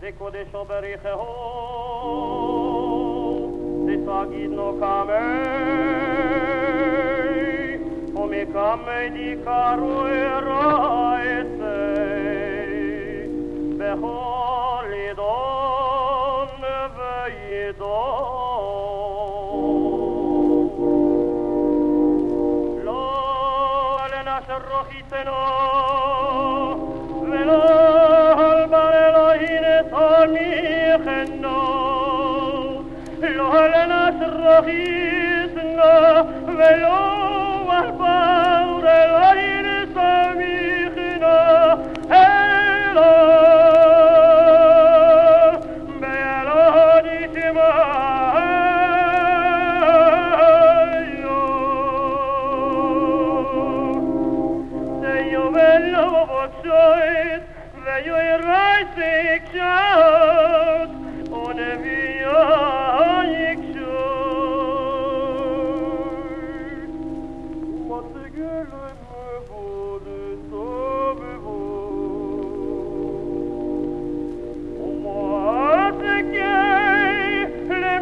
קודש ובריחהו, תגיד נו קמי, ומקמי דיקרו רעצי, בכל עידון ועידון. לא לנשר רחיצנו, ולא על אלוהים תמיכנו, לא לנשר רחיצנו, ולא על אלוהים תמיכנו, אלא באלוהי שמענו. Bello vocoit, veio il rising shout, on a via shout. What the girl I move de sauve-vous. Moi the gay le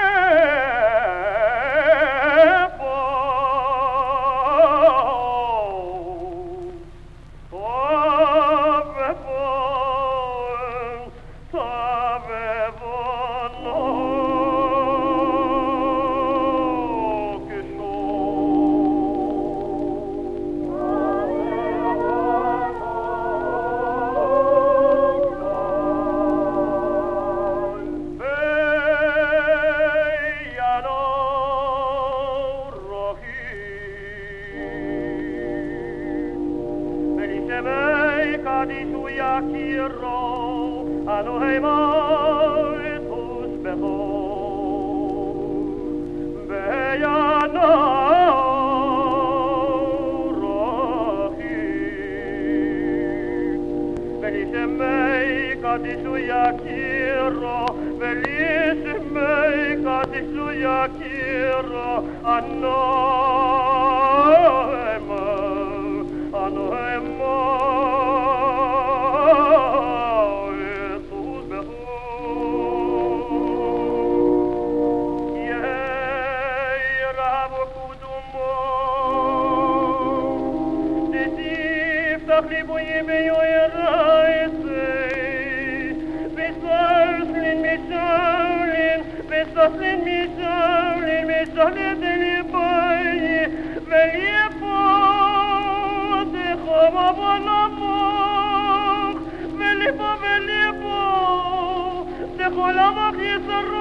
Kadishu yakiro, anu heimai tus behor, beyano rochi. Belishemei kadishu yakiro, belishemei kadishu yakiro, anu heimai, anu heimai. Хлебуем ее и райцы, бессослен, мешален, бессослен, мешален, мешален, делибай, велипо, ты хома вонамох, велипо, ты холамах, есару.